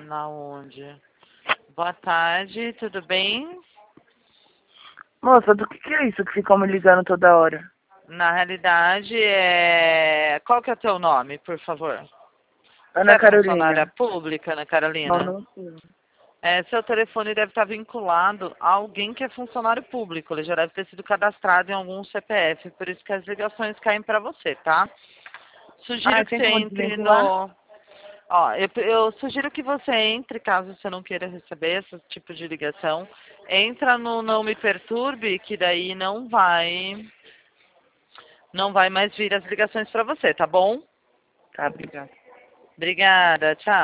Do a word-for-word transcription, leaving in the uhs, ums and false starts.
Na onde? Boa tarde, tudo bem? Moça, do que que é isso que ficam me ligando toda hora? Na realidade, é... qual que é o teu nome, por favor? Você Ana é funcionária Carolina. pública, Ana Não, Carolina? não sei. É, seu telefone deve estar vinculado a alguém que é funcionário público. Ele já deve ter sido cadastrado em algum C P F, por isso que as ligações caem para você, tá? Sugiro Ah, que tem você como entre desvincular? no... Ó, eu, eu sugiro que você entre, caso você não queira receber esse tipo de ligação. Entra no Não Me Perturbe, que daí não vai... Não vai mais vir as ligações para você, tá bom? Tá, obrigada. Obrigada, tchau.